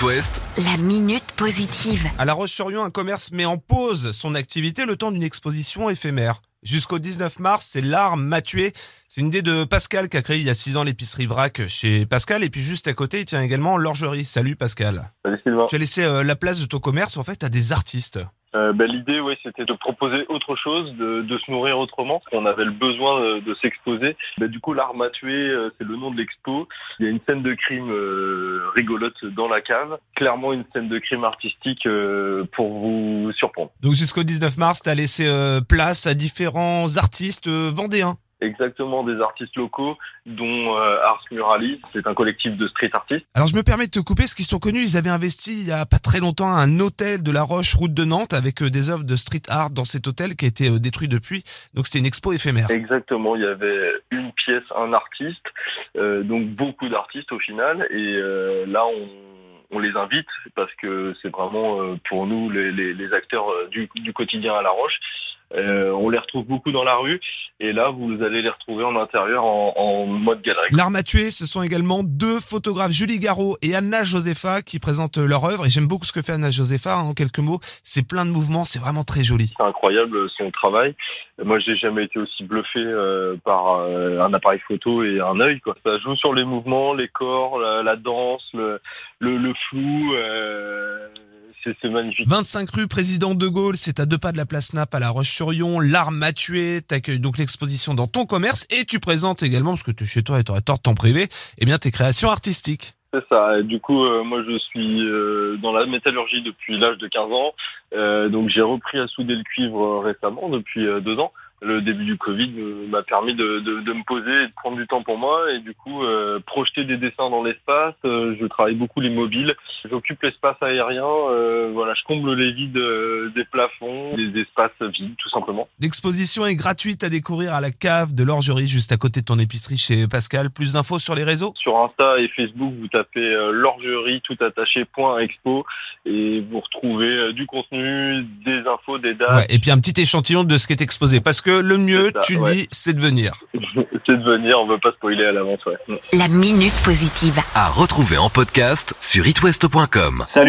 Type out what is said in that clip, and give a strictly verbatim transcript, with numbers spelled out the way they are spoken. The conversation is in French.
It West, La minute positive. À La Roche-sur-Yon, un commerce met en pause son activité le temps d'une exposition éphémère. Jusqu'au dix-neuf mars, c'est l'art m'a tué. C'est une idée de Pascal qui a créé il y a six ans l'épicerie Vrac chez Pascal. Et puis juste à côté, il tient également l'orgerie. Salut Pascal. Salut Sylvain. Tu as laissé euh, la place de ton commerce en fait à des artistes. Euh, bah, l'idée, ouais, c'était de proposer autre chose, de, de se nourrir autrement, parce qu'on avait le besoin de, de s'exposer. Bah, du coup, l'art m'a tué, euh, c'est le nom de l'expo. Il y a une scène de crime euh, rigolote dans la cave. Clairement, une scène de crime artistique euh, pour vous surprendre. Donc jusqu'au dix-neuf mars, tu as laissé euh, place à différents artistes euh, vendéens. Exactement, des artistes locaux, dont euh, Ars Muralis, c'est un collectif de street artistes. Alors je me permets de te couper, parce qu'ils sont connus, ils avaient investi il y a pas très longtemps un hôtel de La Roche, route de Nantes, avec euh, des œuvres de street art dans cet hôtel qui a été euh, détruit depuis. Donc c'était une expo éphémère. Exactement, il y avait une pièce, un artiste, euh, donc beaucoup d'artistes au final, et euh, là on... On les invite parce que c'est vraiment euh, pour nous les, les, les acteurs euh, du, du quotidien à La Roche. Euh, on les retrouve beaucoup dans la rue et là vous allez les retrouver en intérieur en, en mode galerie. L'art m'a tué, ce sont également deux photographes, Julie Garraud et Anna Josepha, qui présentent leur œuvre. Et j'aime beaucoup ce que fait Anna Josepha, en quelques mots. C'est plein de mouvements, c'est vraiment très joli. C'est incroyable son travail. Moi j'ai jamais été aussi bluffé euh, par euh, un appareil photo et un œil, quoi. Ça joue sur les mouvements, les corps, la, la danse, le, le, le flou. Euh... C'est, c'est magnifique. vingt-cinq rue Président de Gaulle, c'est à deux pas de la place Nap à La Roche-sur-Yon. L'art m'a tué, t'accueilles donc l'exposition dans ton commerce et tu présentes également, parce que tu es chez toi et t'aurais tort de t'en priver, eh bien tes créations artistiques. C'est ça. Et du coup, euh, moi je suis euh, dans la métallurgie depuis l'âge de quinze ans. Euh, donc j'ai repris à souder le cuivre euh, récemment, depuis euh, deux ans. Le début du Covid euh, m'a permis de, de, de me poser et de prendre du temps pour moi et du coup euh, projeter des dessins dans l'espace. Euh, je travaille beaucoup les mobiles. J'occupe l'espace aérien. Euh, voilà, je comble les vides euh, des plafonds, des espaces vides tout simplement. L'exposition est gratuite à découvrir à la cave de l'orgerie juste à côté de ton épicerie chez Pascal. Plus d'infos sur les réseaux ? Sur Insta et Facebook, vous tapez euh, l'orgerie tout attaché point expo et vous retrouvez euh, du contenu, des infos, des dates. Ouais, et puis un petit échantillon de ce qui est exposé. Parce que le mieux, ça, tu le ouais. dis, c'est de venir. C'est de venir, on ne veut pas spoiler à l'avance. Ouais. La minute positive. à retrouver en podcast sur it west point com. Salut.